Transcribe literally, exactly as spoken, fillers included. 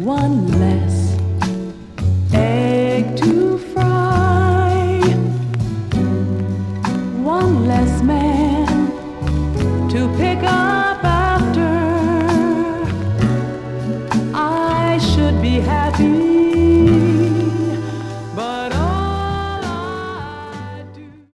one less egg to fry, one less man to pick up.